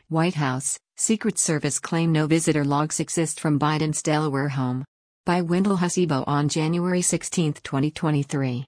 White House, Secret Service claim no visitor logs exist from Biden's Delaware home. By Wendell Hasibo on January 16, 2023.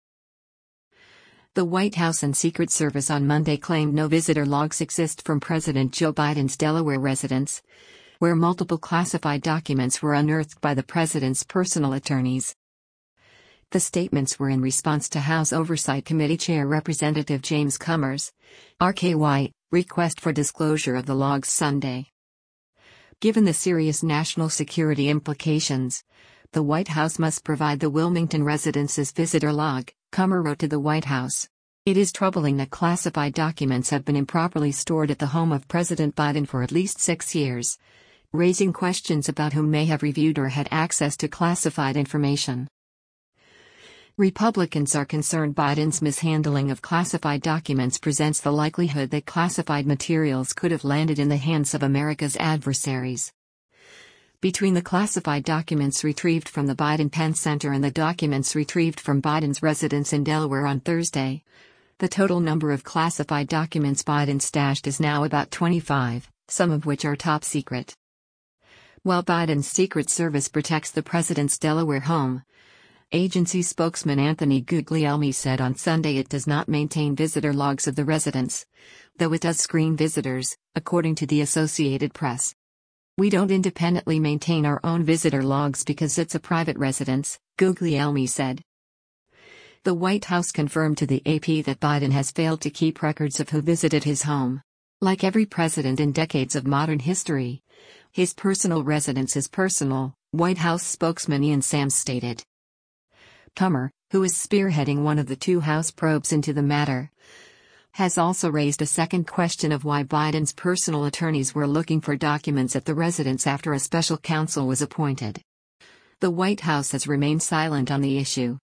The White House and Secret Service on Monday claimed no visitor logs exist from President Joe Biden's Delaware residence, where multiple classified documents were unearthed by the president's personal attorneys. The statements were in response to House Oversight Committee Chair Representative James Comer's RKY request for disclosure of the logs Sunday. Given the serious national security implications, the White House must provide the Wilmington residence's visitor log, Comer wrote to the White House. It is troubling that classified documents have been improperly stored at the home of President Biden for at least 6 years, raising questions about who may have reviewed or had access to classified information. Republicans are concerned Biden's mishandling of classified documents presents the likelihood that classified materials could have landed in the hands of America's adversaries. Between the classified documents retrieved from the Biden-Pence Center and the documents retrieved from Biden's residence in Delaware on Thursday, the total number of classified documents Biden stashed is now about 25, some of which are top secret. While Biden's Secret Service protects the president's Delaware home, agency spokesman Anthony Guglielmi said on Sunday it does not maintain visitor logs of the residence, though it does screen visitors, according to the Associated Press. We don't independently maintain our own visitor logs because it's a private residence, Guglielmi said. The White House confirmed to the AP that Biden has failed to keep records of who visited his home. Like every president in decades of modern history, his personal residence is personal, White House spokesman Ian Sams stated. Comer, who is spearheading one of the two House probes into the matter, has also raised a second question of why Biden's personal attorneys were looking for documents at the residence after a special counsel was appointed. The White House has remained silent on the issue.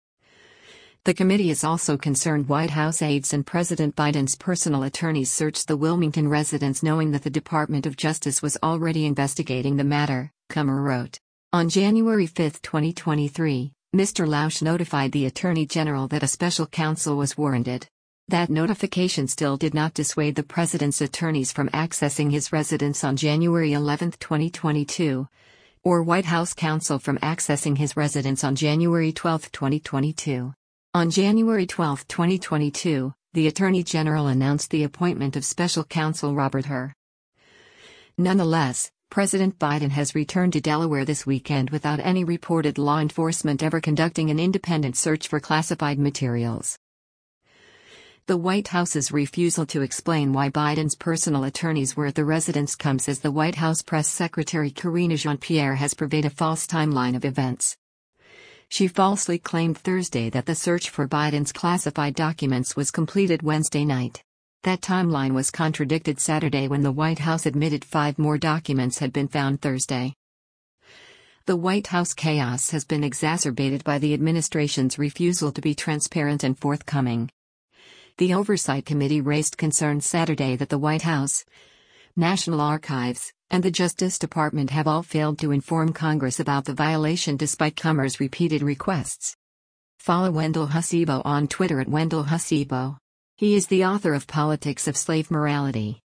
The committee is also concerned White House aides and President Biden's personal attorneys searched the Wilmington residence knowing that the Department of Justice was already investigating the matter, Comer wrote. On January 5, 2023, Mr. Lausch notified the Attorney General that a special counsel was warranted. That notification still did not dissuade the president's attorneys from accessing his residence on January 11, 2022, or White House counsel from accessing his residence on January 12, 2022. On January 12, 2022, the Attorney General announced the appointment of special counsel Robert Hur. Nonetheless, President Biden has returned to Delaware this weekend without any reported law enforcement ever conducting an independent search for classified materials. The White House's refusal to explain why Biden's personal attorneys were at the residence comes as the White House Press Secretary Karine Jean-Pierre has purveyed a false timeline of events. She falsely claimed Thursday that the search for Biden's classified documents was completed Wednesday night. That timeline was contradicted Saturday when the White House admitted 5 more documents had been found Thursday. The White House chaos has been exacerbated by the administration's refusal to be transparent and forthcoming. The Oversight Committee raised concerns Saturday that the White House, National Archives, and the Justice Department have all failed to inform Congress about the violation despite Comer's repeated requests. Follow Wendell Hasibo on Twitter at Wendell Hasibo. He is the author of Politics of Slave Morality.